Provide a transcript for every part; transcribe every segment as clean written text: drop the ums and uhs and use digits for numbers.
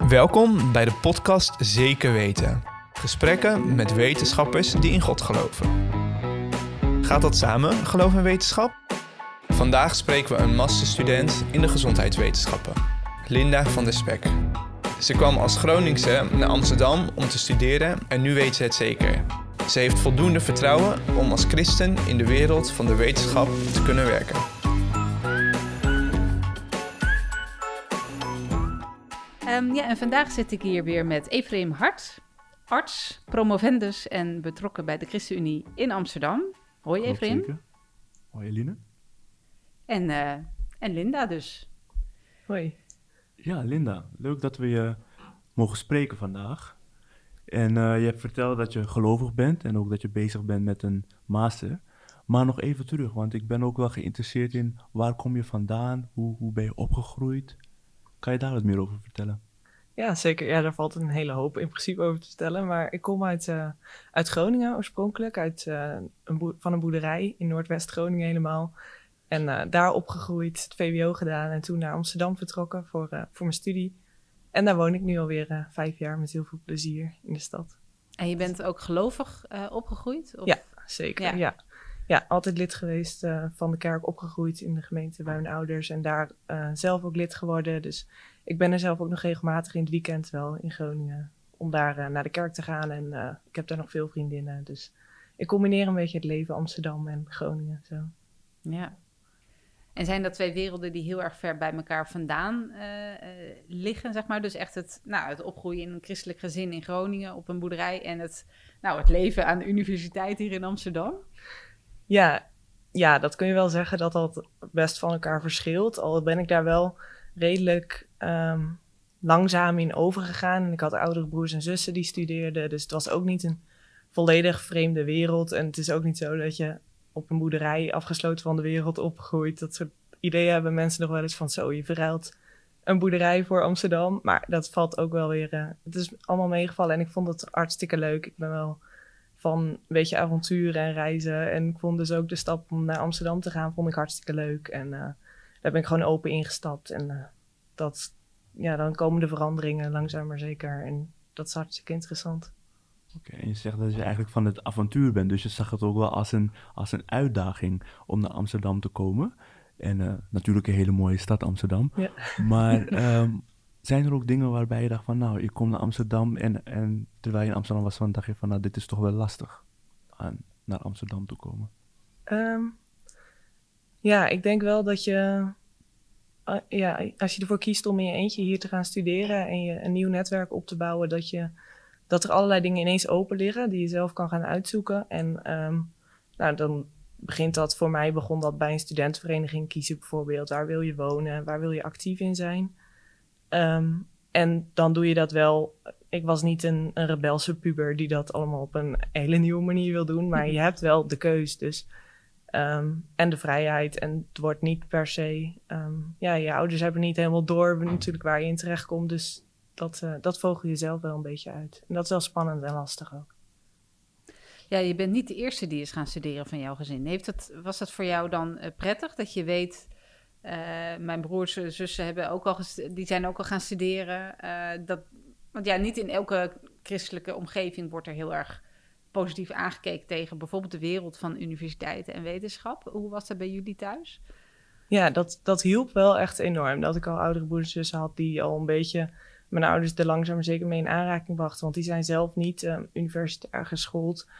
Welkom bij de podcast Zeker Weten. Gesprekken met wetenschappers die in God geloven. Gaat dat samen, geloof en wetenschap? Vandaag spreken we een masterstudent in de gezondheidswetenschappen, Linda van der Spek. Ze kwam als Groningse naar Amsterdam om te studeren en nu weet ze het zeker. Ze heeft voldoende vertrouwen om als christen in de wereld van de wetenschap te kunnen werken. En vandaag zit ik hier weer met Efraim Hart, arts, promovendus en betrokken bij de ChristenUnie in Amsterdam. Hoi Efraim. Zeker. Hoi Eline. En Linda dus. Hoi. Ja, Linda, leuk dat we je mogen spreken vandaag. En je hebt verteld dat je gelovig bent en ook dat je bezig bent met een master. Maar nog even terug, want ik ben ook wel geïnteresseerd in waar kom je vandaan, hoe ben je opgegroeid? Kan je daar wat meer over vertellen? Ja, zeker. Ja, daar valt een hele hoop in principe over te vertellen. Maar ik kom uit Groningen oorspronkelijk, van een boerderij in Noordwest-Groningen helemaal. En daar opgegroeid, het VWO gedaan en toen naar Amsterdam vertrokken voor mijn studie. En daar woon ik nu alweer 5 jaar met heel veel plezier in de stad. En je bent ook gelovig opgegroeid? Of? Ja, zeker. Ja, altijd lid geweest van de kerk, opgegroeid in de gemeente bij mijn ouders. En daar zelf ook lid geworden. Dus ik ben er zelf ook nog regelmatig in het weekend wel in Groningen. Om daar naar de kerk te gaan. En ik heb daar nog veel vriendinnen. Dus ik combineer een beetje het leven Amsterdam en Groningen. Zo. Ja. En zijn dat twee werelden die heel erg ver bij elkaar vandaan liggen, zeg maar? Dus echt het opgroeien in een christelijk gezin in Groningen op een boerderij en het leven aan de universiteit hier in Amsterdam? Ja, dat kun je wel zeggen dat dat best van elkaar verschilt. Al ben ik daar wel redelijk langzaam in overgegaan. En ik had oudere broers en zussen die studeerden. Dus het was ook niet een volledig vreemde wereld. En het is ook niet zo dat je op een boerderij afgesloten van de wereld opgroeit. Dat soort ideeën hebben mensen nog wel eens van zo, je verruilt een boerderij voor Amsterdam. Maar dat valt ook wel weer, het is allemaal meegevallen en ik vond het hartstikke leuk. Ik ben wel van een beetje avonturen en reizen. En ik vond dus ook de stap om naar Amsterdam te gaan, vond ik hartstikke leuk. En daar ben ik gewoon open ingestapt. En dan komen de veranderingen langzaam maar zeker. En dat is hartstikke interessant. Oké, en je zegt dat je eigenlijk van het avontuur bent. Dus je zag het ook wel als een uitdaging om naar Amsterdam te komen. En natuurlijk een hele mooie stad Amsterdam. Ja. Maar zijn er ook dingen waarbij je dacht van je komt naar Amsterdam en terwijl je in Amsterdam was, dacht je van dit is toch wel lastig naar Amsterdam te komen? Ik denk wel dat je, als je ervoor kiest om in je eentje hier te gaan studeren en je een nieuw netwerk op te bouwen, dat er allerlei dingen ineens open liggen die je zelf kan gaan uitzoeken. En dan begon dat bij een studentenvereniging kiezen bijvoorbeeld. Waar wil je wonen? Waar wil je actief in zijn? En dan doe je dat wel. Ik was niet een rebelse puber die dat allemaal op een hele nieuwe manier wil doen. Maar je hebt wel de keus dus. En de vrijheid. En het wordt niet per se. Je ouders hebben niet helemaal door natuurlijk waar je in terecht komt. Dus dat vogel je zelf wel een beetje uit. En dat is wel spannend en lastig ook. Ja, je bent niet de eerste die is gaan studeren van jouw gezin. Was dat voor jou dan prettig dat je weet, mijn broers en zussen die zijn ook al gaan studeren. Want niet in elke christelijke omgeving wordt er heel erg positief aangekeken tegen bijvoorbeeld de wereld van universiteiten en wetenschap. Hoe was dat bij jullie thuis? Ja, dat hielp wel echt enorm. Dat ik al oudere broers en zussen had die al een beetje mijn ouders er langzaam maar zeker mee in aanraking brachten. Want die zijn zelf niet universitair geschoold.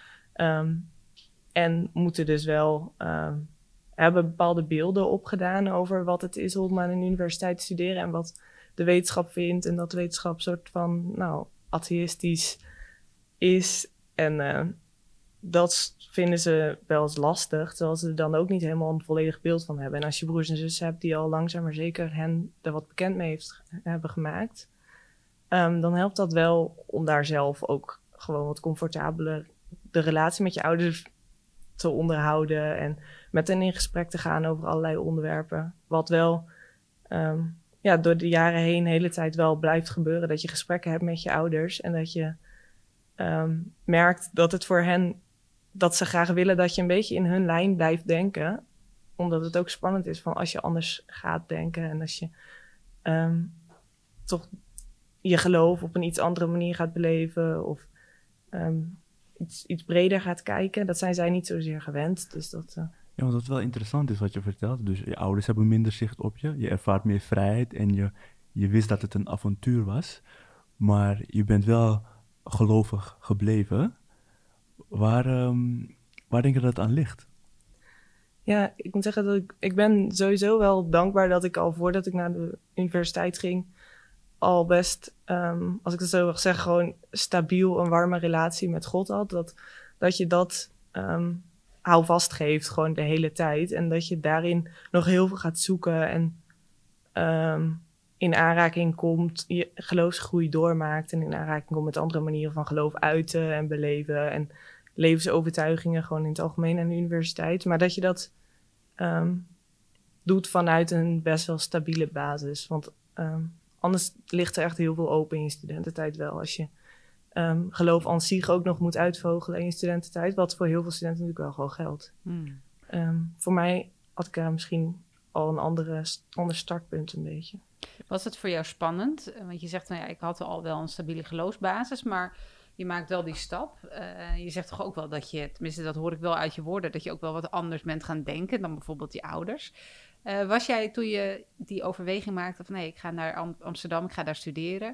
En moeten dus wel hebben bepaalde beelden opgedaan over wat het is om aan een universiteit te studeren en wat de wetenschap vindt. En dat de wetenschap soort van atheïstisch is. En dat vinden ze wel eens lastig, terwijl ze er dan ook niet helemaal een volledig beeld van hebben. En als je broers en zussen hebt die al langzaam maar zeker hen er wat bekend mee hebben gemaakt, dan helpt dat wel om daar zelf ook gewoon wat comfortabeler de relatie met je ouders te onderhouden en met hen in gesprek te gaan over allerlei onderwerpen. Wat wel door de jaren heen de hele tijd wel blijft gebeuren. Dat je gesprekken hebt met je ouders en dat je merkt dat het voor hen, dat ze graag willen dat je een beetje in hun lijn blijft denken. Omdat het ook spannend is van als je anders gaat denken en als je toch je geloof op een iets andere manier gaat beleven of iets breder gaat kijken. Dat zijn zij niet zozeer gewend. Dus dat... Ja, want wat wel interessant is wat je vertelt. Dus je ouders hebben minder zicht op je. Je ervaart meer vrijheid en je wist dat het een avontuur was. Maar je bent wel gelovig gebleven. Waar denk je dat het aan ligt? Ja, ik moet zeggen dat ik ben sowieso wel dankbaar dat ik al voordat ik naar de universiteit ging... al best, als ik het zo mag zeggen, gewoon stabiel een warme relatie met God had. Dat je dat houvast geeft gewoon de hele tijd. En dat je daarin nog heel veel gaat zoeken en in aanraking komt, je geloofsgroei doormaakt en in aanraking komt met andere manieren van geloof uiten en beleven en levensovertuigingen gewoon in het algemeen aan de universiteit. Maar dat je dat doet vanuit een best wel stabiele basis. Want anders ligt er echt heel veel open in je studententijd wel. Als je geloof aan zich ook nog moet uitvogelen in je studententijd. Wat voor heel veel studenten natuurlijk wel gewoon geldt. Voor mij had ik misschien al een ander startpunt een beetje. Was het voor jou spannend? Want je zegt, nou ja, ik had al wel een stabiele geloofsbasis, maar je maakt wel die stap. Je zegt toch ook wel dat je, tenminste dat hoor ik wel uit je woorden, dat je ook wel wat anders bent gaan denken dan bijvoorbeeld die ouders. Was jij toen je die overweging maakte van nee, ik ga naar Amsterdam, ik ga daar studeren.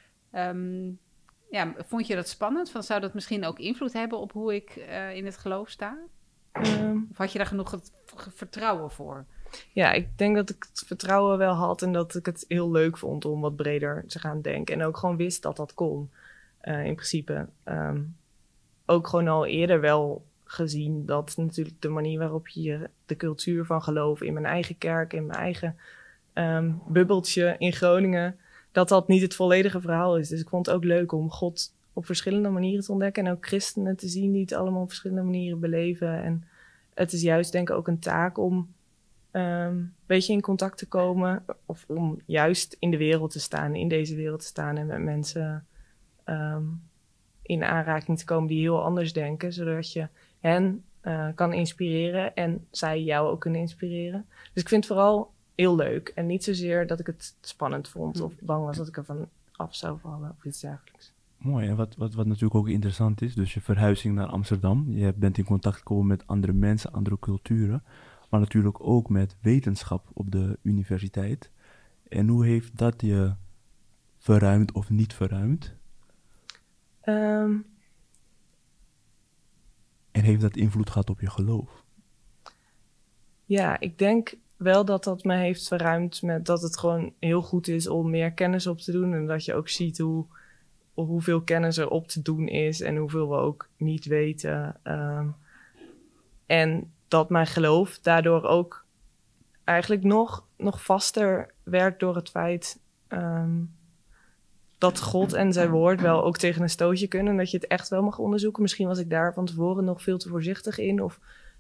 Vond je dat spannend? Zou dat misschien ook invloed hebben op hoe ik in het geloof sta? Of had je daar genoeg vertrouwen voor? Ja, ik denk dat ik het vertrouwen wel had en dat ik het heel leuk vond om wat breder te gaan denken. En ook gewoon wist dat dat kon, in principe. Ook gewoon al eerder wel gezien dat natuurlijk de manier waarop je de cultuur van geloof in mijn eigen kerk, in mijn eigen bubbeltje in Groningen, dat niet het volledige verhaal is. Dus ik vond het ook leuk om God op verschillende manieren te ontdekken en ook christenen te zien die het allemaal op verschillende manieren beleven. En het is juist denk ik ook een taak om een beetje in contact te komen of om juist in de wereld te staan, in deze wereld te staan en met mensen in aanraking te komen die heel anders denken, zodat je hen kan inspireren en zij jou ook kunnen inspireren. Dus ik vind het vooral heel leuk en niet zozeer dat ik het spannend vond of bang was dat ik ervan af zou vallen of iets dergelijks. Mooi, en wat natuurlijk ook interessant is, dus je verhuizing naar Amsterdam, je bent in contact gekomen met andere mensen, andere culturen, maar natuurlijk ook met wetenschap op de universiteit. En hoe heeft dat je verruimd of niet verruimd? En heeft dat invloed gehad op je geloof? Ja, ik denk wel dat me heeft verruimd met dat het gewoon heel goed is om meer kennis op te doen. En dat je ook ziet hoeveel kennis er op te doen is en hoeveel we ook niet weten. En dat mijn geloof daardoor ook eigenlijk nog vaster werd door het feit dat God en zijn woord wel ook tegen een stootje kunnen. En dat je het echt wel mag onderzoeken. Misschien was ik daar van tevoren nog veel te voorzichtig in. Of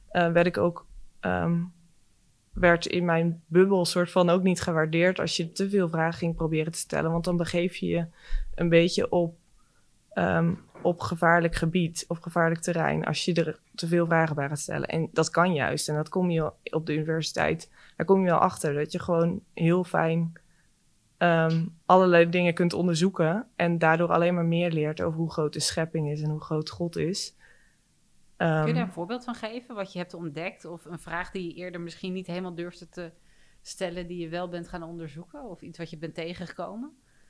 werd in mijn bubbel soort van ook niet gewaardeerd als je te veel vragen ging proberen te stellen. Want dan begeef je je een beetje op gevaarlijk gebied, op gevaarlijk terrein, als je er te veel vragen bij gaat stellen. En dat kan juist. En dat kom je op de universiteit, daar kom je wel achter. Dat je gewoon heel fijn allerlei dingen kunt onderzoeken en daardoor alleen maar meer leert over hoe groot de schepping is en hoe groot God is. Kun je daar een voorbeeld van geven, wat je hebt ontdekt? Of een vraag die je eerder misschien niet helemaal durfde te stellen, die je wel bent gaan onderzoeken? Of iets wat je bent tegengekomen?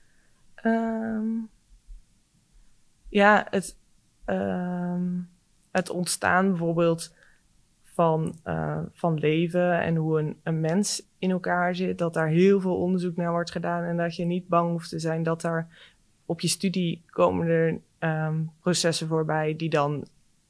Het ontstaan bijvoorbeeld van leven en hoe een mens in elkaar zit. Dat daar heel veel onderzoek naar wordt gedaan en dat je niet bang hoeft te zijn dat daar op je studie komen er processen voorbij die dan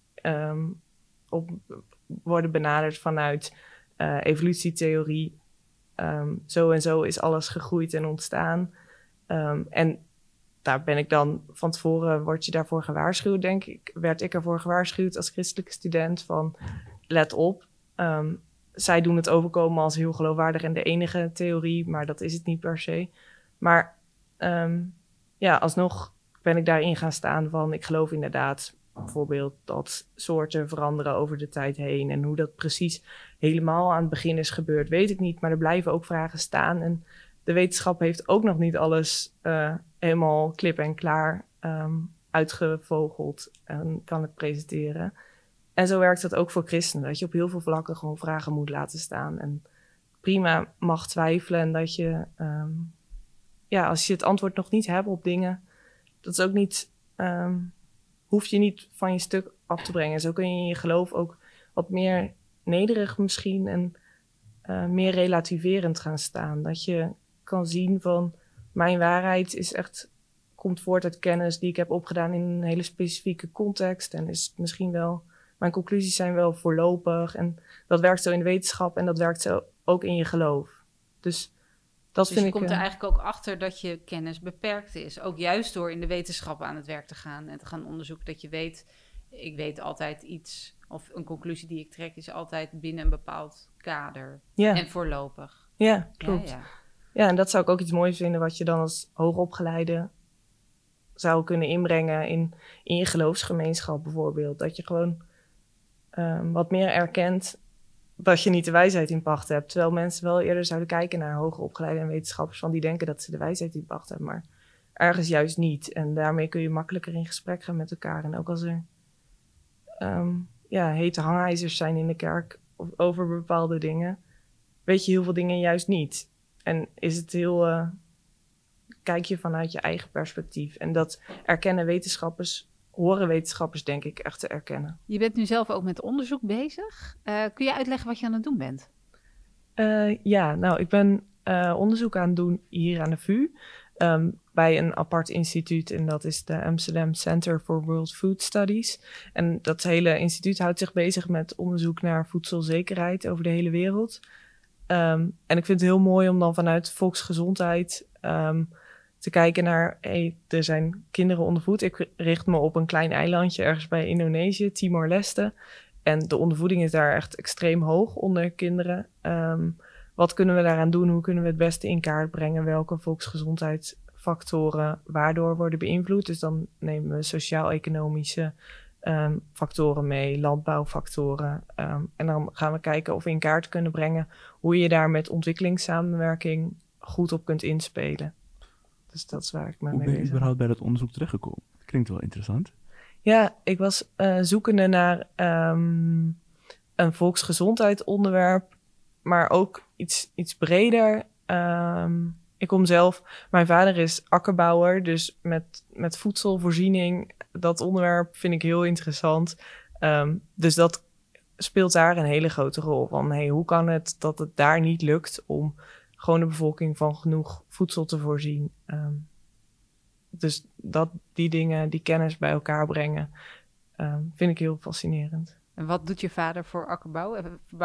worden benaderd vanuit evolutietheorie. Zo en zo is alles gegroeid en ontstaan. En daar ben ik dan van tevoren, word je daarvoor gewaarschuwd, denk ik. Werd ik ervoor gewaarschuwd als christelijke student van, let op. Zij doen het overkomen als heel geloofwaardig en de enige theorie, maar dat is het niet per se. Maar alsnog ben ik daarin gaan staan van, ik geloof inderdaad bijvoorbeeld dat soorten veranderen over de tijd heen. En hoe dat precies helemaal aan het begin is gebeurd, weet ik niet. Maar er blijven ook vragen staan. En de wetenschap heeft ook nog niet alles helemaal klip en klaar uitgevogeld en kan het presenteren. En zo werkt dat ook voor christenen, dat je op heel veel vlakken gewoon vragen moet laten staan. En prima mag twijfelen en dat je, als je het antwoord nog niet hebt op dingen, dat is ook niet, hoef je niet van je stuk af te brengen. Zo kun je in je geloof ook wat meer nederig misschien en meer relativerend gaan staan. Dat je kan zien van, mijn waarheid is echt, komt voort uit kennis die ik heb opgedaan in een hele specifieke context. En is misschien wel, mijn conclusies zijn wel voorlopig. En dat werkt zo in de wetenschap en dat werkt zo ook in je geloof. Dus dat vind ik... Dus je komt er eigenlijk ook achter dat je kennis beperkt is. Ook juist door in de wetenschap aan het werk te gaan en te gaan onderzoeken dat je weet, ik weet altijd iets, of een conclusie die ik trek is altijd binnen een bepaald kader. Ja. En voorlopig. Ja, klopt. Ja, en dat zou ik ook iets moois vinden wat je dan als hoogopgeleide zou kunnen inbrengen in je geloofsgemeenschap bijvoorbeeld. Dat je gewoon wat meer erkent dat je niet de wijsheid in pacht hebt. Terwijl mensen wel eerder zouden kijken naar hoogopgeleide en wetenschappers van die denken dat ze de wijsheid in pacht hebben, maar ergens juist niet. En daarmee kun je makkelijker in gesprek gaan met elkaar. En ook als er hete hangijzers zijn in de kerk over bepaalde dingen, weet je heel veel dingen juist niet. En is het heel... kijk je vanuit je eigen perspectief. En dat horen wetenschappers denk ik echt te erkennen. Je bent nu zelf ook met onderzoek bezig. Kun je uitleggen wat je aan het doen bent? Ik ben onderzoek aan het doen hier aan de VU. Bij een apart instituut en dat is de Amsterdam Center for World Food Studies. En dat hele instituut houdt zich bezig met onderzoek naar voedselzekerheid over de hele wereld. En ik vind het heel mooi om dan vanuit volksgezondheid te kijken naar, er zijn kinderen ondervoed. Ik richt me op een klein eilandje ergens bij Indonesië, Timor-Leste. En de ondervoeding is daar echt extreem hoog onder kinderen. Wat kunnen we daaraan doen? Hoe kunnen we het beste in kaart brengen? Welke volksgezondheidsfactoren waardoor worden beïnvloed? Dus dan nemen we sociaal-economische factoren mee, landbouwfactoren. En dan gaan we kijken of we in kaart kunnen brengen hoe je daar met ontwikkelingssamenwerking goed op kunt inspelen. Dus dat is waar ik me mee bezig ben. Hoe ben je überhaupt bij dat onderzoek terechtgekomen? Klinkt wel interessant. Ja, ik was zoekende naar een volksgezondheidsonderwerp, maar ook iets breder. Ik kom zelf, mijn vader is akkerbouwer, dus met voedselvoorziening, dat onderwerp vind ik heel interessant. Dus dat speelt daar een hele grote rol van, hoe kan het dat het daar niet lukt om gewoon de bevolking van genoeg voedsel te voorzien. Dus die dingen, die kennis bij elkaar brengen, vind ik heel fascinerend. En wat doet je vader voor akkerbouw?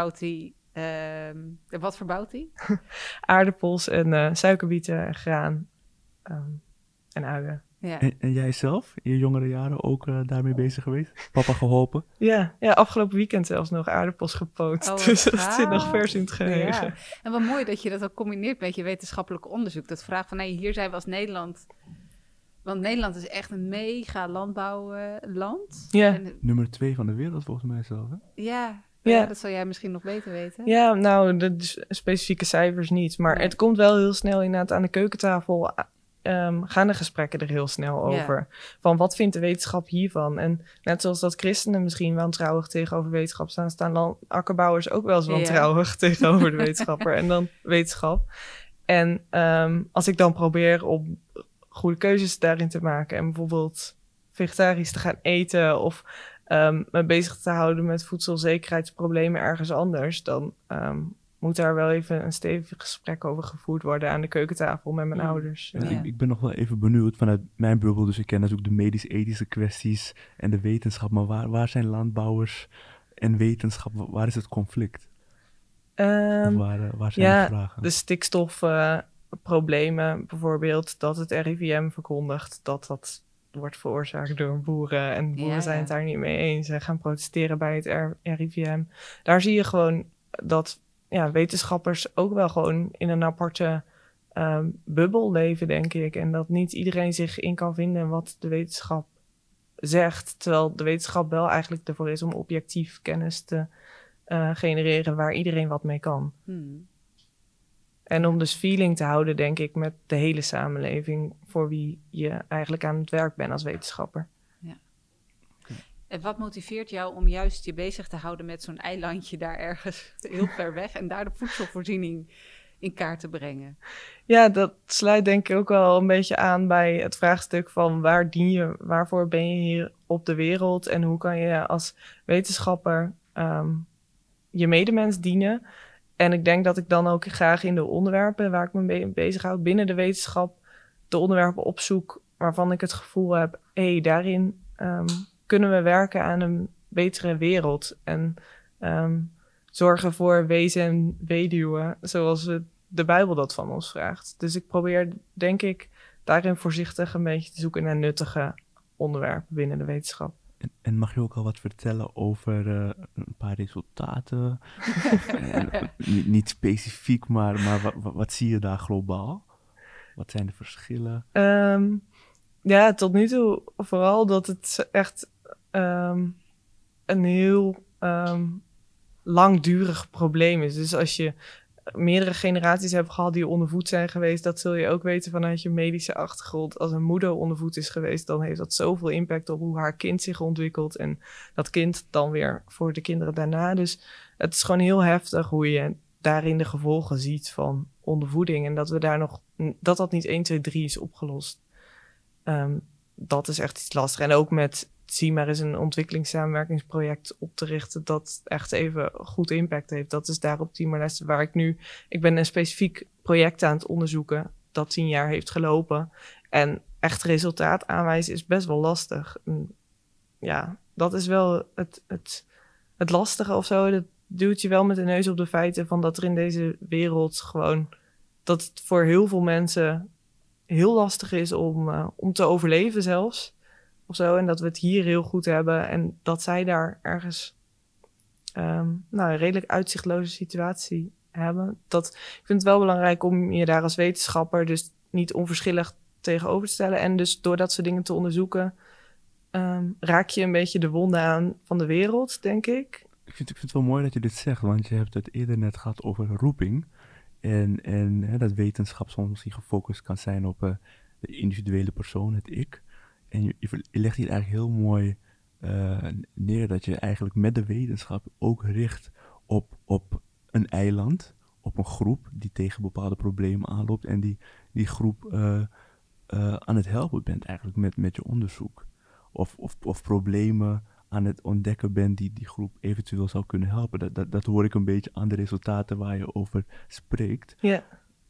Wat verbouwt hij? Aardappels en suikerbieten en graan en uien. Ja. En jij zelf, in je jongere jaren ook daarmee bezig geweest? Papa geholpen? Ja, afgelopen weekend zelfs nog aardappels gepoot. Dus dat zit nog vers in het geheugen. Ja. En wat mooi dat je dat ook combineert met je wetenschappelijk onderzoek. Dat vraagt van, hier zijn we als Nederland. Want Nederland is echt een mega landbouwland. Ja. Nummer 2 van de wereld volgens mij zelf, hè? Ja. Ja. Ja, dat zal jij misschien nog beter weten. Ja, nou, de specifieke cijfers niet. Maar het komt wel heel snel inderdaad aan de keukentafel. Gaan de gesprekken er heel snel over. Ja. Van wat vindt de wetenschap hiervan? En net zoals dat christenen misschien wantrouwig tegenover wetenschap staan akkerbouwers ook wel eens wantrouwig tegenover de wetenschapper en dan wetenschap. En als ik dan probeer om goede keuzes daarin te maken en bijvoorbeeld vegetarisch te gaan eten of me bezig te houden met voedselzekerheidsproblemen ergens anders, dan moet daar wel even een stevig gesprek over gevoerd worden aan de keukentafel met mijn ouders. Ja. Ik ben nog wel even benieuwd vanuit mijn bubbel, dus ik ken natuurlijk de medisch-ethische kwesties en de wetenschap, maar waar zijn landbouwers en wetenschap, waar is het conflict? Of waar zijn de vragen? De stikstofproblemen bijvoorbeeld, dat het RIVM verkondigt dat wordt veroorzaakt door boeren en boeren zijn het daar niet mee eens en gaan protesteren bij het RIVM. Daar zie je gewoon dat wetenschappers ook wel gewoon in een aparte bubbel leven, denk ik. En dat niet iedereen zich in kan vinden in wat de wetenschap zegt. Terwijl de wetenschap wel eigenlijk ervoor is om objectief kennis te genereren waar iedereen wat mee kan. En om dus feeling te houden, denk ik, met de hele samenleving voor wie je eigenlijk aan het werk bent als wetenschapper. Ja. En wat motiveert jou om juist je bezig te houden met zo'n eilandje daar ergens heel ver weg en daar de voedselvoorziening in kaart te brengen? Ja, dat sluit denk ik ook wel een beetje aan bij het vraagstuk van waar dien je, waarvoor ben je hier op de wereld en hoe kan je als wetenschapper je medemens dienen. En ik denk dat ik dan ook graag in de onderwerpen waar ik me mee bezighoud binnen de wetenschap, de onderwerpen opzoek waarvan ik het gevoel heb, daarin kunnen we werken aan een betere wereld. En zorgen voor wezen en weduwen, zoals de Bijbel dat van ons vraagt. Dus ik probeer, denk ik, daarin voorzichtig een beetje te zoeken naar nuttige onderwerpen binnen de wetenschap. En mag je ook al wat vertellen over een paar resultaten? Niet specifiek, maar wat zie je daar globaal? Wat zijn de verschillen? Ja, tot nu toe vooral dat het echt een heel langdurig probleem is. Dus als je meerdere generaties hebt gehad die ondervoed zijn geweest, dat zul je ook weten vanuit je medische achtergrond. Als een moeder ondervoed is geweest, dan heeft dat zoveel impact op hoe haar kind zich ontwikkelt en dat kind dan weer voor de kinderen daarna. Dus het is gewoon heel heftig hoe je daarin de gevolgen ziet van ondervoeding en dat we daar nog, dat niet 1, 2, 3 is opgelost. Dat is echt iets lastig. En ook met zie maar eens een ontwikkelingssamenwerkingsproject op te richten dat echt even goed impact heeft. Dat is daar op Timor-Leste waar ik ben een specifiek project aan het onderzoeken dat 10 jaar heeft gelopen. En echt resultaat aanwijzen is best wel lastig. En ja, dat is wel het lastige of zo. Dat duwt je wel met de neus op de feiten van dat er in deze wereld gewoon, dat het voor heel veel mensen heel lastig is om te overleven zelfs. Of zo, en dat we het hier heel goed hebben en dat zij daar ergens een redelijk uitzichtloze situatie hebben. Ik vind het wel belangrijk om je daar als wetenschapper dus niet onverschillig tegenover te stellen. En dus door dat soort dingen te onderzoeken, raak je een beetje de wonden aan van de wereld, denk ik. Ik vind het wel mooi dat je dit zegt, want je hebt het eerder net gehad over roeping. En dat wetenschap soms gefocust kan zijn op de individuele persoon, het ik. En je legt hier eigenlijk heel mooi neer dat je eigenlijk met de wetenschap ook richt op een eiland, op een groep die tegen bepaalde problemen aanloopt en die groep aan het helpen bent eigenlijk met je onderzoek. Of problemen aan het ontdekken bent die groep eventueel zou kunnen helpen. Dat hoor ik een beetje aan de resultaten waar je over spreekt. Ja.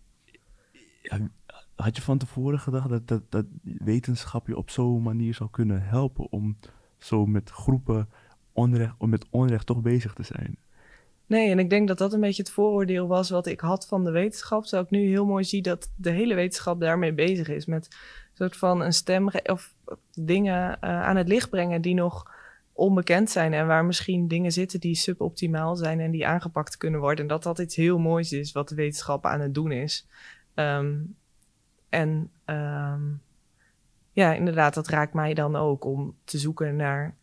Had je van tevoren gedacht dat wetenschap je op zo'n manier zou kunnen helpen om zo met groepen met onrecht toch bezig te zijn? Nee, en ik denk dat dat een beetje het vooroordeel was wat ik had van de wetenschap. Terwijl ik nu heel mooi zie dat de hele wetenschap daarmee bezig is. Met een soort van een stem of dingen aan het licht brengen die nog onbekend zijn. En waar misschien dingen zitten die suboptimaal zijn en die aangepakt kunnen worden. En dat iets heel moois is wat de wetenschap aan het doen is. Ja, inderdaad, dat raakt mij dan ook om te zoeken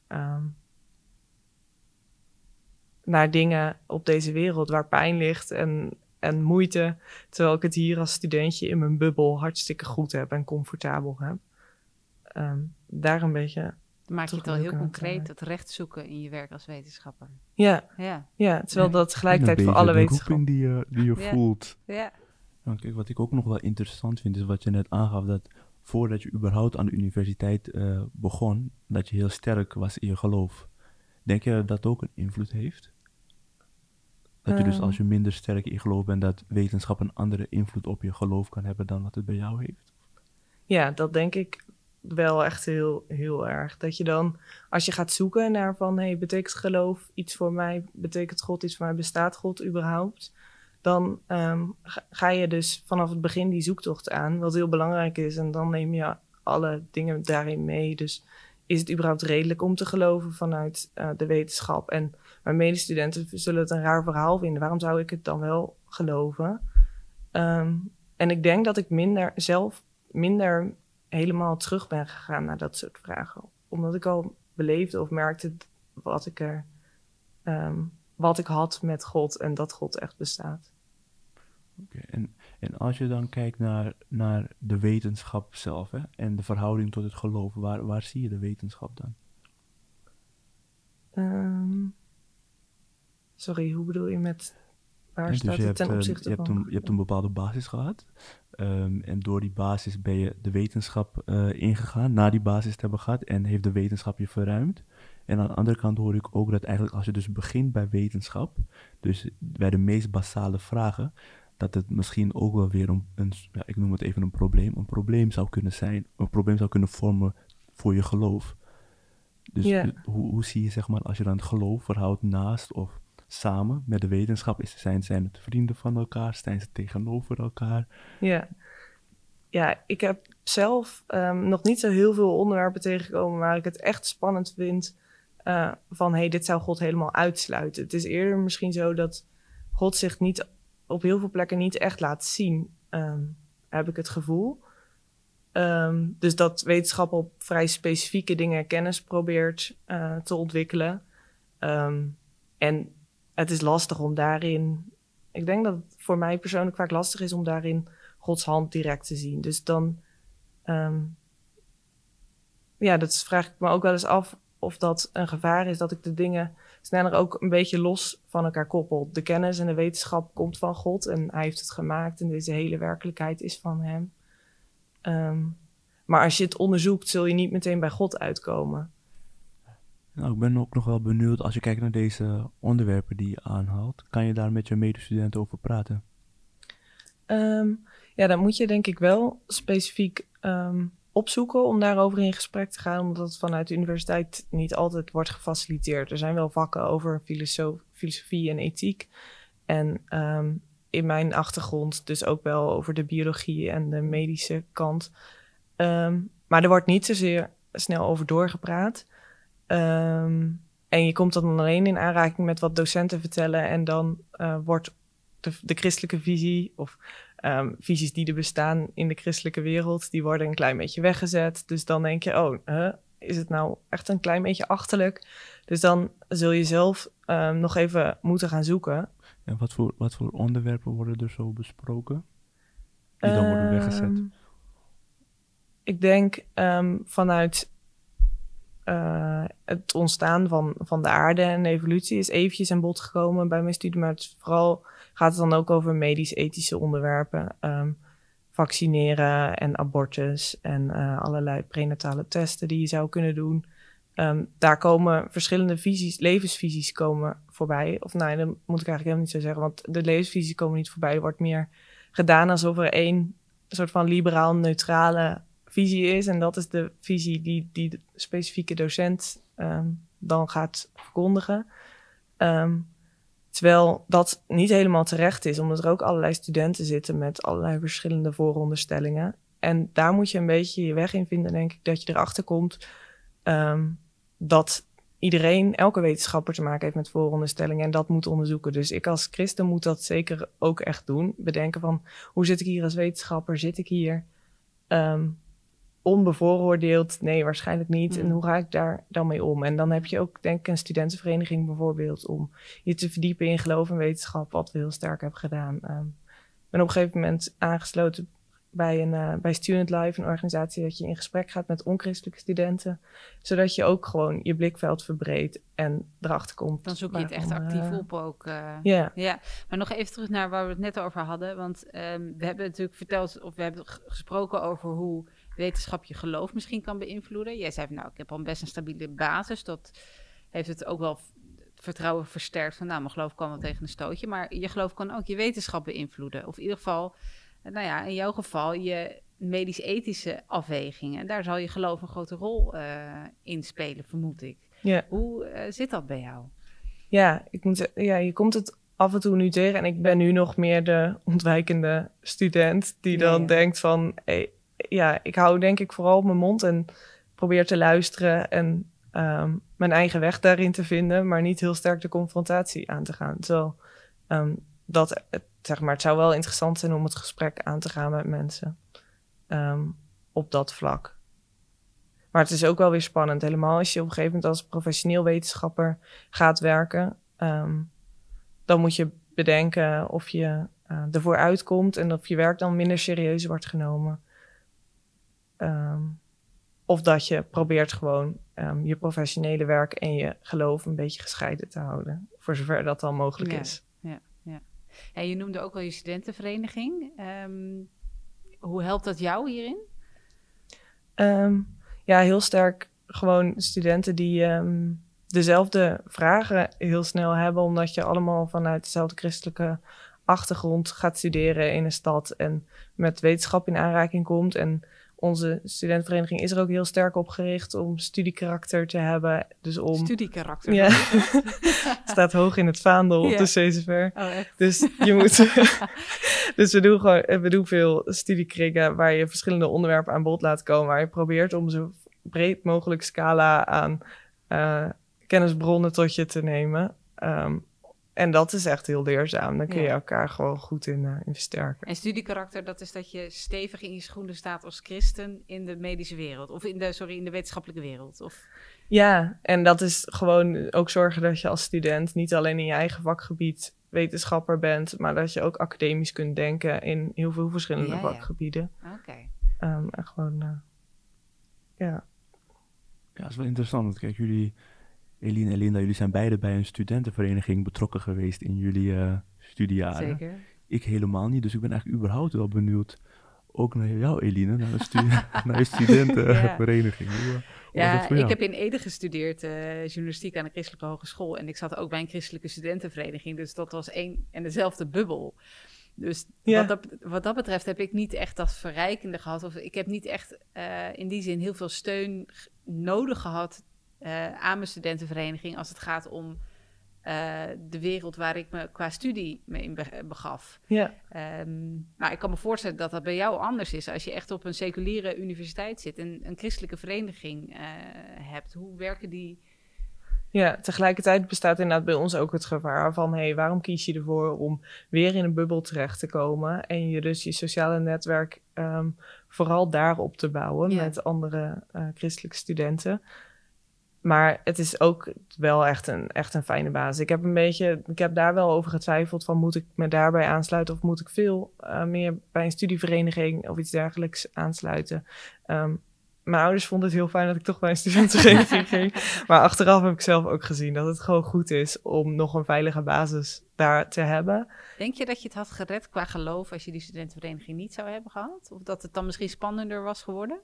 naar dingen op deze wereld waar pijn ligt en moeite. Terwijl ik het hier als studentje in mijn bubbel hartstikke goed heb en comfortabel heb. Daar een beetje. Maak je het al heel concreet, het recht zoeken in je werk als wetenschapper. Ja, terwijl dat tegelijkertijd voor alle wetenschappen. Die je voelt. Ja. Nou, kijk, wat ik ook nog wel interessant vind, is wat je net aangaf, dat voordat je überhaupt aan de universiteit begon, dat je heel sterk was in je geloof. Denk je dat dat ook een invloed heeft? Dat je dus als je minder sterk in je geloof bent, dat wetenschap een andere invloed op je geloof kan hebben dan wat het bij jou heeft? Ja, dat denk ik wel echt heel, heel erg. Dat je dan, als je gaat zoeken naar van, betekent geloof iets voor mij? Betekent God iets voor mij? Bestaat God überhaupt? Dan ga je dus vanaf het begin die zoektocht aan, wat heel belangrijk is. En dan neem je alle dingen daarin mee. Dus is het überhaupt redelijk om te geloven vanuit de wetenschap? En mijn medestudenten zullen het een raar verhaal vinden. Waarom zou ik het dan wel geloven? En ik denk dat ik minder helemaal terug ben gegaan naar dat soort vragen. Omdat ik al beleefde of merkte wat ik had met God en dat God echt bestaat. Okay. En En als je dan kijkt naar de wetenschap zelf, hè, en de verhouding tot het geloof, waar zie je de wetenschap dan? Sorry, hoe bedoel je met waar Dus staat het ten opzichte van? Je hebt een bepaalde basis gehad. En door die basis ben je de wetenschap ingegaan, na die basis te hebben gehad, en heeft de wetenschap je verruimd. En aan de andere kant hoor ik ook dat eigenlijk als je dus begint bij wetenschap, dus bij de meest basale vragen, dat het misschien ook wel weer ik noem het even een probleem zou kunnen zijn, een probleem zou kunnen vormen voor je geloof. Dus hoe zie je, zeg maar, als je dan het geloof verhoudt naast of samen met de wetenschap, zijn het vrienden van elkaar, zijn ze tegenover elkaar? Ja, ik heb zelf nog niet zo heel veel onderwerpen tegengekomen waar ik het echt spannend vind van dit zou God helemaal uitsluiten. Het is eerder misschien zo dat God zich niet op heel veel plekken niet echt laat zien, heb ik het gevoel. Dus dat wetenschap op vrij specifieke dingen kennis probeert te ontwikkelen. En het is lastig om daarin... Ik denk dat het voor mij persoonlijk vaak lastig is om daarin Gods hand direct te zien. Dus dan... dat vraag ik me ook wel eens af of dat een gevaar is dat ik de dingen sneller ook een beetje los van elkaar koppel. De kennis en de wetenschap komt van God en hij heeft het gemaakt en deze hele werkelijkheid is van hem. Maar als je het onderzoekt, zul je niet meteen bij God uitkomen. Nou, ik ben ook nog wel benieuwd, als je kijkt naar deze onderwerpen die je aanhaalt, kan je daar met je medestudenten over praten? Dan moet je denk ik wel specifiek opzoeken om daarover in gesprek te gaan, omdat het vanuit de universiteit niet altijd wordt gefaciliteerd. Er zijn wel vakken over filosofie en ethiek. En in mijn achtergrond dus ook wel over de biologie en de medische kant. Maar er wordt niet zozeer snel over doorgepraat. En je komt dan alleen in aanraking met wat docenten vertellen en dan wordt de christelijke visie of visies die er bestaan in de christelijke wereld, die worden een klein beetje weggezet. Dus dan denk je, is het nou echt een klein beetje achterlijk? Dus dan zul je zelf nog even moeten gaan zoeken. En wat voor onderwerpen worden er zo besproken? Die dan worden weggezet? Ik denk vanuit het ontstaan van de aarde en de evolutie is eventjes aan bod gekomen bij mijn studie. Maar vooral gaat het dan ook over medisch-ethische onderwerpen. Vaccineren en abortus en allerlei prenatale testen die je zou kunnen doen. Daar komen verschillende levensvisies komen voorbij. Of nee, dat moet ik eigenlijk helemaal niet zo zeggen. Want de levensvisies komen niet voorbij. Er wordt meer gedaan alsof er één soort van liberaal-neutrale visie is. En dat is de visie die de specifieke docent dan gaat verkondigen. Terwijl dat niet helemaal terecht is, omdat er ook allerlei studenten zitten met allerlei verschillende vooronderstellingen. En daar moet je een beetje je weg in vinden, denk ik, dat je erachter komt dat elke wetenschapper te maken heeft met vooronderstellingen en dat moet onderzoeken. Dus ik als christen moet dat zeker ook echt doen. Bedenken van, hoe zit ik hier als wetenschapper? Zit ik hier onbevooroordeeld? Nee, waarschijnlijk niet. En hoe ga ik daar dan mee om? En dan heb je ook, denk ik, een studentenvereniging bijvoorbeeld om je te verdiepen in geloof en wetenschap, wat we heel sterk hebben gedaan. Ik ben op een gegeven moment aangesloten bij Student Life, een organisatie dat je in gesprek gaat met onchristelijke studenten, zodat je ook gewoon je blikveld verbreedt en erachter komt. Dan zoek je het echt actief op ook. Ja. Maar nog even terug naar waar we het net over hadden, want we hebben natuurlijk verteld, of we hebben gesproken over hoe wetenschap je geloof misschien kan beïnvloeden. Jij zei, ik heb al best een stabiele basis, dat heeft het ook wel vertrouwen versterkt van, mijn geloof kan wel tegen een stootje, maar je geloof kan ook je wetenschap beïnvloeden. Of in ieder geval, in jouw geval, je medisch-ethische afwegingen. Daar zal je geloof een grote rol in spelen, vermoed ik. Ja. Hoe zit dat bij jou? Ja, je komt het af en toe nu tegen. En ik ben nu nog meer de ontwijkende student die dan denkt van, ik hou denk ik vooral op mijn mond en probeer te luisteren en mijn eigen weg daarin te vinden, maar niet heel sterk de confrontatie aan te gaan. Terwijl het zou wel interessant zijn om het gesprek aan te gaan met mensen op dat vlak. Maar het is ook wel weer spannend. Helemaal als je op een gegeven moment als professioneel wetenschapper gaat werken, dan moet je bedenken of je ervoor uitkomt en of je werk dan minder serieus wordt genomen. Of dat je probeert gewoon je professionele werk en je geloof een beetje gescheiden te houden. Voor zover dat dan mogelijk is. Ja. En je noemde ook wel je studentenvereniging. Hoe helpt dat jou hierin? Heel sterk gewoon studenten die dezelfde vragen heel snel hebben, omdat je allemaal vanuit dezelfde christelijke achtergrond gaat studeren in een stad en met wetenschap in aanraking komt. En onze studentenvereniging is er ook heel sterk op gericht om studiekarakter te hebben. Dus om Studiekarakter? Ja, staat hoog in het vaandel op de CCVR. Oh, echt? Dus je moet... Dus we doen veel studiekringen waar je verschillende onderwerpen aan bod laat komen, waar je probeert om zo breed mogelijk scala aan kennisbronnen tot je te nemen. En dat is echt heel leerzaam. Dan kun je elkaar gewoon goed in versterken. En studiekarakter, dat is dat je stevig in je schoenen staat als christen in de medische wereld. Of in de wetenschappelijke wereld. Of... Ja, en dat is gewoon ook zorgen dat je als student niet alleen in je eigen vakgebied wetenschapper bent, maar dat je ook academisch kunt denken in heel veel verschillende vakgebieden. Oké. En gewoon, Ja, dat is wel interessant. Want kijk, jullie, Eline en Linda, jullie zijn beide bij een studentenvereniging betrokken geweest in jullie studiejaren. Zeker. Ik helemaal niet, dus ik ben eigenlijk überhaupt wel benieuwd, ook naar jou, Eline, naar je studentenvereniging. Ik heb in Ede gestudeerd, journalistiek aan de Christelijke Hogeschool. En ik zat ook bij een christelijke studentenvereniging. Dus dat was één en dezelfde bubbel. Dus wat dat betreft heb ik niet echt dat verrijkende gehad. Of ik heb niet echt in die zin heel veel steun nodig gehad aan mijn studentenvereniging als het gaat om de wereld waar ik me qua studie mee in begaf. Ja. Maar ik kan me voorstellen dat dat bij jou anders is. Als je echt op een seculiere universiteit zit en een christelijke vereniging hebt. Hoe werken die? Ja, tegelijkertijd bestaat inderdaad bij ons ook het gevaar van, waarom kies je ervoor om weer in een bubbel terecht te komen en je dus je sociale netwerk vooral daarop te bouwen met andere christelijke studenten. Maar het is ook wel echt een fijne basis. Ik heb daar wel over getwijfeld van, moet ik me daarbij aansluiten of moet ik veel meer bij een studievereniging of iets dergelijks aansluiten. Mijn ouders vonden het heel fijn dat ik toch bij een studentenvereniging ging. Maar achteraf heb ik zelf ook gezien dat het gewoon goed is om nog een veilige basis daar te hebben. Denk je dat je het had gered qua geloof als je die studentenvereniging niet zou hebben gehad? Of dat het dan misschien spannender was geworden?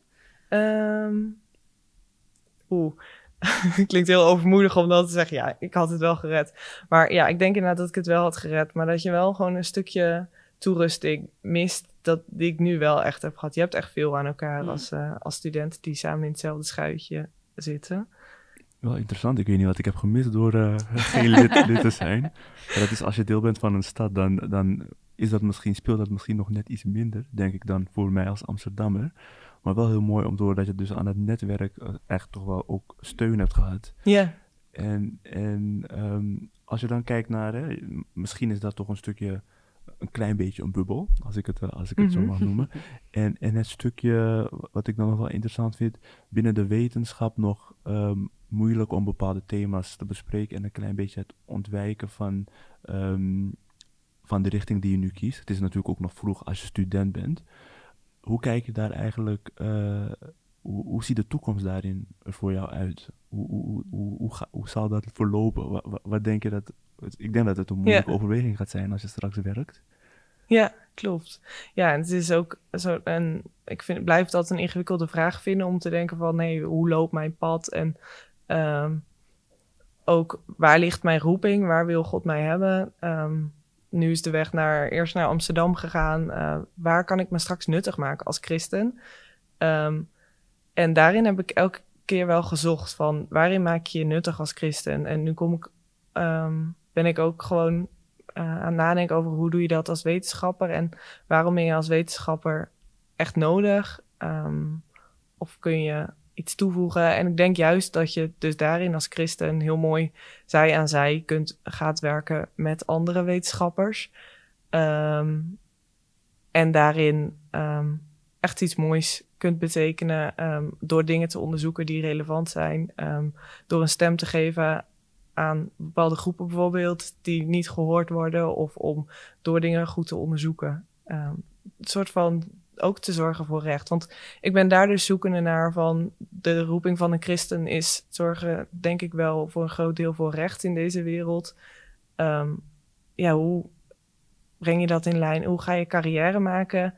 Klinkt heel overmoedig om dat te zeggen. Ja, ik had het wel gered. Maar ja, ik denk inderdaad dat ik het wel had gered. Maar dat je wel gewoon een stukje toerusting mist die ik nu wel echt heb gehad. Je hebt echt veel aan elkaar als studenten die samen in hetzelfde schuitje zitten. Wel interessant. Ik weet niet wat ik heb gemist door geen lid te zijn. Maar dat is als je deel bent van een stad, dan speelt dat misschien nog net iets minder, denk ik, dan voor mij als Amsterdammer. Maar wel heel mooi doordat je dus aan het netwerk echt toch wel ook steun hebt gehad. Ja. En als je dan kijkt naar, misschien is dat toch een klein beetje een bubbel, als ik het zo mag noemen. En het stukje, wat ik dan nog wel interessant vind, binnen de wetenschap nog moeilijk om bepaalde thema's te bespreken en een klein beetje het ontwijken van de richting die je nu kiest. Het is natuurlijk ook nog vroeg als je student bent. Hoe kijk je daar eigenlijk, hoe ziet de toekomst daarin voor jou uit? Hoe zal dat verlopen? Wat denk je dat... Ik denk dat het een moeilijke overweging gaat zijn als je straks werkt. Ja, klopt. Ja, en het is ook zo... En ik blijf dat een ingewikkelde vraag vinden om te denken van... hoe loopt mijn pad? En ook, waar ligt mijn roeping? Waar wil God mij hebben? Nu is de weg eerst naar Amsterdam gegaan. Waar kan ik me straks nuttig maken als christen? En daarin heb ik elke keer wel gezocht van... waarin maak je je nuttig als christen? En nu ben ik ook gewoon aan het nadenken over... hoe doe je dat als wetenschapper? En waarom ben je als wetenschapper echt nodig? Of kun je iets toevoegen? En ik denk juist dat je dus daarin als christen... heel mooi zij aan zij gaat werken met andere wetenschappers. En daarin echt iets moois kunt betekenen... door dingen te onderzoeken die relevant zijn. Door een stem te geven aan bepaalde groepen bijvoorbeeld die niet gehoord worden of om door dingen goed te onderzoeken. Een soort van ook te zorgen voor recht. Want ik ben daar dus zoekende naar van de roeping van een christen is zorgen, denk ik wel, voor een groot deel voor recht in deze wereld. Hoe breng je dat in lijn? Hoe ga je carrière maken?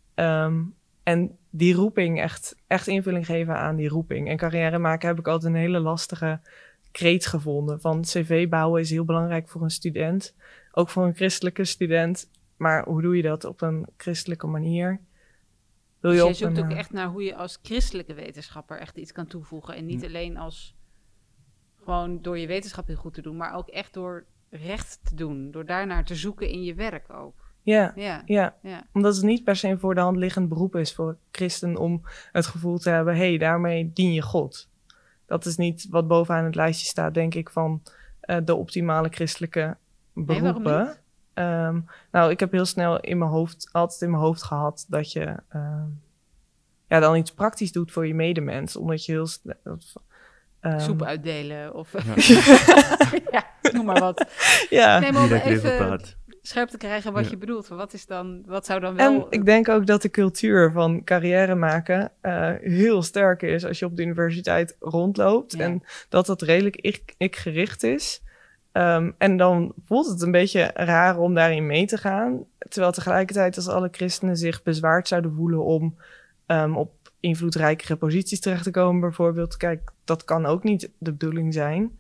En die roeping, echt invulling geven aan die roeping. En carrière maken heb ik altijd een hele lastige kreet gevonden. Van cv bouwen is heel belangrijk voor een student. Ook voor een christelijke student. Maar hoe doe je dat op een christelijke manier? Dus jij zoekt ook echt naar hoe je als christelijke wetenschapper echt iets kan toevoegen. En niet alleen als gewoon door je wetenschap heel goed te doen, maar ook echt door recht te doen. Door daarnaar te zoeken in je werk ook. Ja. Omdat het niet per se een voor de hand liggend beroep is voor christen om het gevoel te hebben, hey, daarmee dien je God. Dat is niet wat bovenaan het lijstje staat, denk ik, van de optimale christelijke beroepen. Nee, waarom niet? Ik heb heel snel altijd in mijn hoofd gehad dat je dan iets praktisch doet voor je medemens. Omdat je heel snel... soep uitdelen of... Ja. Noem maar wat. Ja. Nee, maar om Direct even resultaat. scherp te krijgen wat je bedoelt. Wat zou dan wel... En ik denk ook dat de cultuur van carrière maken heel sterk is als je op de universiteit rondloopt. Ja. En dat redelijk ik-gericht is. En dan voelt het een beetje raar om daarin mee te gaan. Terwijl tegelijkertijd als alle christenen zich bezwaard zouden voelen om op invloedrijkere posities terecht te komen bijvoorbeeld. Kijk, dat kan ook niet de bedoeling zijn.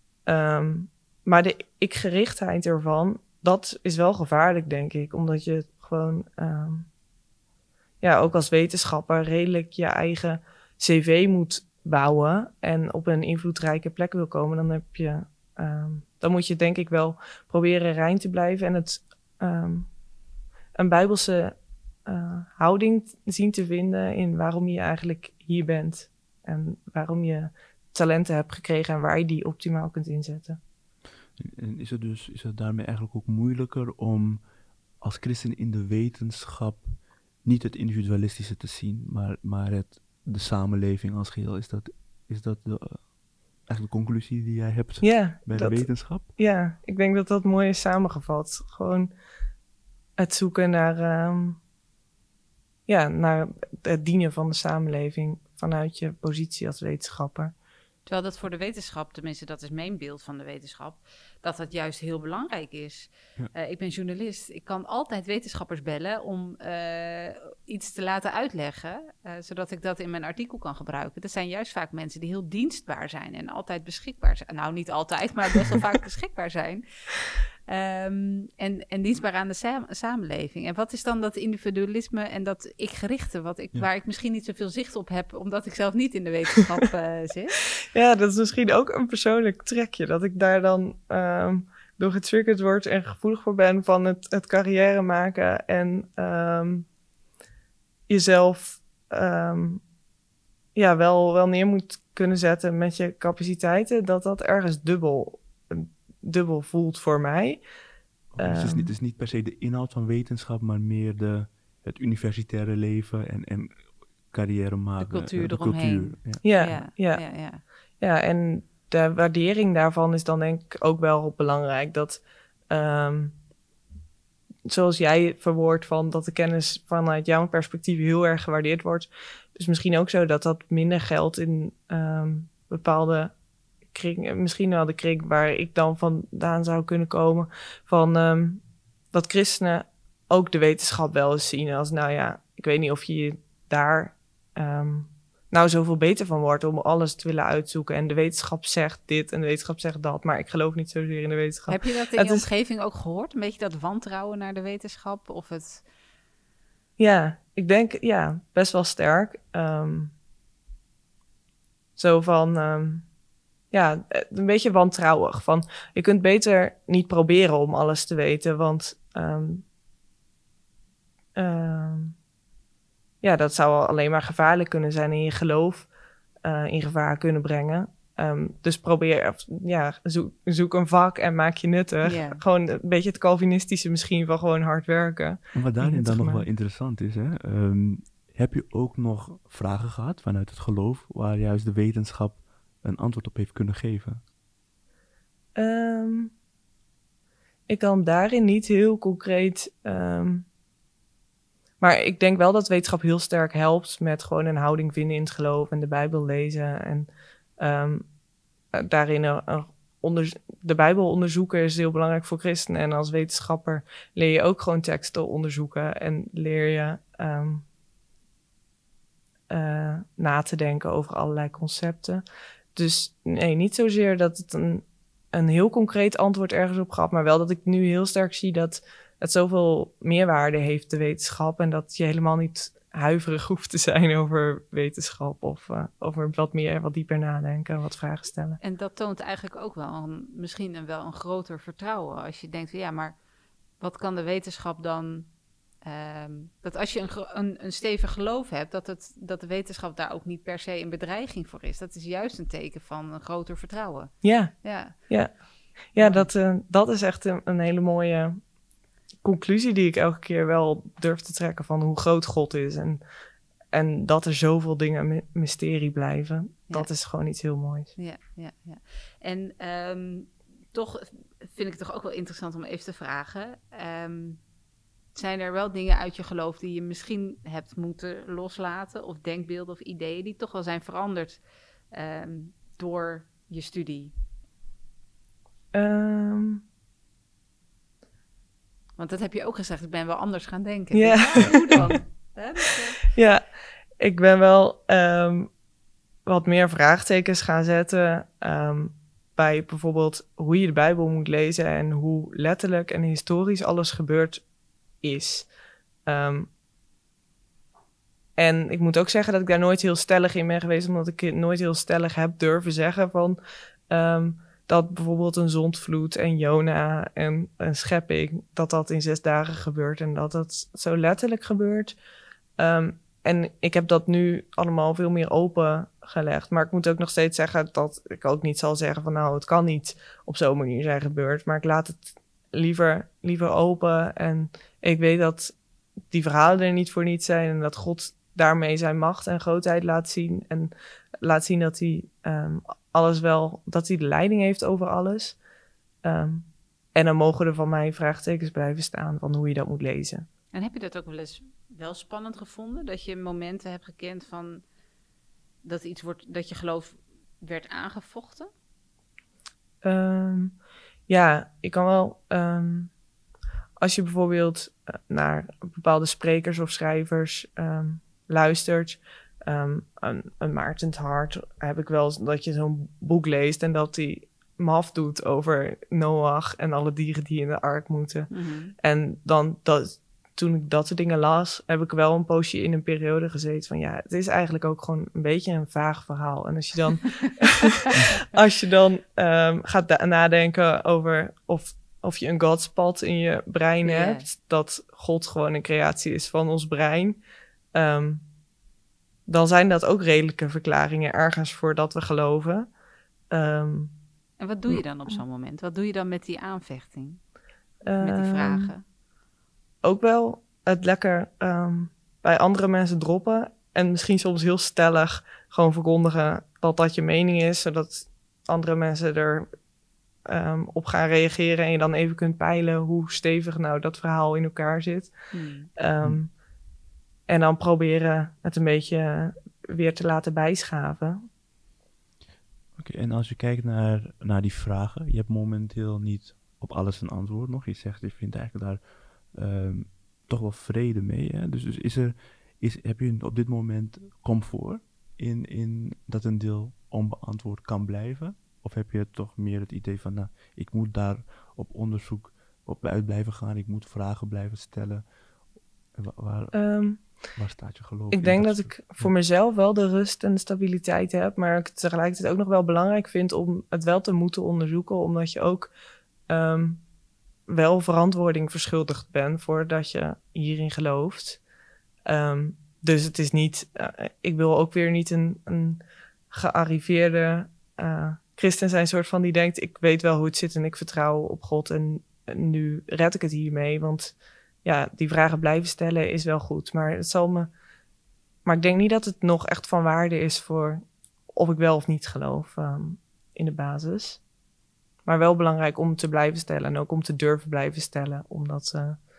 Maar de ik-gerichtheid ervan, dat is wel gevaarlijk, denk ik. Omdat je gewoon, ook als wetenschapper redelijk je eigen cv moet bouwen en op een invloedrijke plek wil komen, dan moet je denk ik wel proberen rein te blijven en een bijbelse houding zien te vinden in waarom je eigenlijk hier bent en waarom je talenten hebt gekregen en waar je die optimaal kunt inzetten. En is het daarmee eigenlijk ook moeilijker om als christen in de wetenschap niet het individualistische te zien, maar de samenleving als geheel? Is dat eigenlijk de conclusie die jij hebt bij de wetenschap? Ja, ik denk dat mooi is samengevat. Gewoon het zoeken naar het dienen van de samenleving vanuit je positie als wetenschapper. Terwijl dat voor de wetenschap, tenminste dat is mijn beeld van de wetenschap, dat juist heel belangrijk is. Ja. Ik ben journalist. Ik kan altijd wetenschappers bellen om iets te laten uitleggen, zodat ik dat in mijn artikel kan gebruiken. Dat zijn juist vaak mensen die heel dienstbaar zijn en altijd beschikbaar zijn. Nou, niet altijd, maar best wel vaak beschikbaar zijn. En dienstbaar aan de samenleving. En wat is dan dat individualisme en dat ik-gerichte, waar ik misschien niet zoveel zicht op heb, omdat ik zelf niet in de wetenschap zit? Ja, dat is misschien ook een persoonlijk trekje, dat ik daar dan door getriggerd word en gevoelig voor ben van het carrière maken en jezelf wel neer moet kunnen zetten met je capaciteiten, dat ergens dubbel voelt voor mij. Dus het is niet per se de inhoud van wetenschap, maar meer het universitaire leven en carrière maken. De cultuur eromheen. Ja, en de waardering daarvan is dan denk ik ook wel belangrijk. Dat, zoals jij verwoordt van dat de kennis vanuit jouw perspectief heel erg gewaardeerd wordt. Dus misschien ook zo dat minder geldt in bepaalde kring, misschien wel de kring waar ik dan vandaan zou kunnen komen, van dat christenen ook de wetenschap wel eens zien als, ik weet niet of je daar zoveel beter van wordt om alles te willen uitzoeken. En de wetenschap zegt dit en de wetenschap zegt dat, maar ik geloof niet zozeer in de wetenschap. Heb je dat in je omgeving ook gehoord? Een beetje dat wantrouwen naar de wetenschap? Of het... Ja, ik denk, best wel sterk. Zo van... een beetje wantrouwig. Van, je kunt beter niet proberen om alles te weten, want dat zou alleen maar gevaarlijk kunnen zijn en je geloof in gevaar kunnen brengen. Dus zoek een vak en maak je nuttig. Yeah. Gewoon een beetje het Calvinistische misschien van gewoon hard werken. En wat daarin dan nog wel interessant is, heb je ook nog vragen gehad vanuit het geloof, waar juist de wetenschap een antwoord op heeft kunnen geven? Ik kan daarin niet heel concreet... maar ik denk wel dat wetenschap heel sterk helpt met gewoon een houding vinden in het geloof en de Bijbel lezen. En daarin de Bijbel onderzoeken is heel belangrijk voor christenen. En als wetenschapper leer je ook gewoon teksten onderzoeken en leer je na te denken over allerlei concepten. Dus nee, niet zozeer dat het een heel concreet antwoord ergens op gaf, maar wel dat ik nu heel sterk zie dat het zoveel meerwaarde heeft, de wetenschap, en dat je helemaal niet huiverig hoeft te zijn over wetenschap of over wat dieper nadenken, wat vragen stellen. En dat toont eigenlijk ook wel misschien wel een groter vertrouwen. Als je denkt, ja, maar wat kan de wetenschap dan... dat als je een stevig geloof hebt, dat de wetenschap daar ook niet per se een bedreiging voor is. Dat is juist een teken van een groter vertrouwen. Ja, Ja. Dat is echt een hele mooie conclusie die ik elke keer wel durf te trekken van hoe groot God is. En dat er zoveel dingen mysterie blijven. Ja. Dat is gewoon iets heel moois. Ja. En toch vind ik het toch ook wel interessant om even te vragen. Zijn er wel dingen uit je geloof die je misschien hebt moeten loslaten, of denkbeelden of ideeën die toch wel zijn veranderd door je studie? Want dat heb je ook gezegd, ik ben wel anders gaan denken. Ja. Hoe dan? Ja, ik ben wel wat meer vraagtekens gaan zetten bij bijvoorbeeld hoe je de Bijbel moet lezen en hoe letterlijk en historisch alles gebeurd is. En ik moet ook zeggen dat ik daar nooit heel stellig in ben geweest, omdat ik het nooit heel stellig heb durven zeggen van dat bijvoorbeeld een zondvloed en Jona en een schepping, dat in 6 dagen gebeurt en dat zo letterlijk gebeurt. En ik heb dat nu allemaal veel meer open gelegd. Maar ik moet ook nog steeds zeggen dat ik ook niet zal zeggen van nou, het kan niet op zo'n manier zijn gebeurd. Maar ik laat het liever open. En ik weet dat die verhalen er niet voor niets zijn. En dat God daarmee zijn macht en grootheid laat zien. En laat zien dat hij dat hij de leiding heeft over alles. En dan mogen er van mij vraagtekens blijven staan van hoe je dat moet lezen. En heb je dat ook wel eens wel spannend gevonden? Dat je momenten hebt gekend van dat je geloof werd aangevochten? Ja, ik kan wel... als je bijvoorbeeld naar bepaalde sprekers of schrijvers luistert... een Maarten 't Hart heb ik wel eens dat je zo'n boek leest en dat hij maf doet over Noach en alle dieren die in de ark moeten. Mm-hmm. En toen ik dat soort dingen las, heb ik wel een poosje in een periode gezeten van ja, het is eigenlijk ook gewoon een beetje een vaag verhaal. En als je dan gaat nadenken over of je een godspot in je brein hebt, dat God gewoon een creatie is van ons brein, dan zijn dat ook redelijke verklaringen ergens voor dat we geloven. En wat doe je dan op zo'n moment? Wat doe je dan met die aanvechting? Met die vragen? Ook wel het lekker bij andere mensen droppen. En misschien soms heel stellig gewoon verkondigen dat je mening is. Zodat andere mensen er op gaan reageren. En je dan even kunt peilen hoe stevig nou dat verhaal in elkaar zit. En dan proberen het een weer te laten bijschaven. Oké, en als je kijkt naar die vragen. Je hebt momenteel niet op alles een antwoord nog. Je zegt, je vindt eigenlijk daar toch wel vrede mee. Hè? Dus heb je op dit moment comfort in dat een deel onbeantwoord kan blijven? Of heb je toch meer het idee van, nou, ik moet daar op onderzoek uit blijven gaan. Ik moet vragen blijven stellen. Waar staat je geloof? Ik denk dat ik voor mezelf wel de rust en de stabiliteit heb. Maar ik tegelijkertijd ook nog wel belangrijk vind om het wel te moeten onderzoeken. Omdat je ook wel verantwoording verschuldigd bent voordat je hierin gelooft. Dus het is niet... ik wil ook weer niet een gearriveerde christen zijn, soort van die denkt, ik weet wel hoe het zit en ik vertrouw op God en nu red ik het hiermee. Want ja, die vragen blijven stellen is wel goed. Maar ik denk niet dat het nog echt van waarde is voor of ik wel of niet geloof in de basis. Maar wel belangrijk om te blijven stellen en ook om te durven blijven stellen. Omdat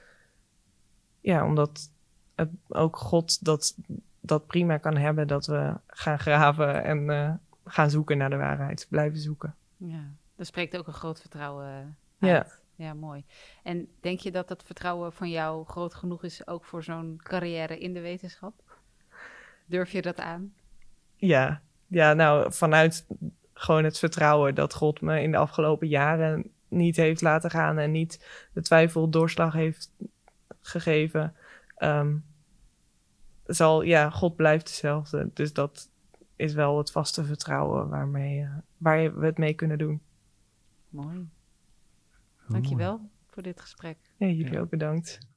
ook God dat prima kan hebben dat we gaan graven en gaan zoeken naar de waarheid. Blijven zoeken. Ja, dat spreekt ook een groot vertrouwen uit. Ja. Ja, mooi. En denk je dat dat vertrouwen van jou groot genoeg is ook voor zo'n carrière in de wetenschap? Durf je dat aan? Ja, nou, vanuit gewoon het vertrouwen dat God me in de afgelopen jaren niet heeft laten gaan en niet de twijfel doorslag heeft gegeven. God blijft hetzelfde. Dus dat is wel het vaste vertrouwen waar we het mee kunnen doen. Mooi. Dankjewel voor dit gesprek. Ja, jullie ook bedankt.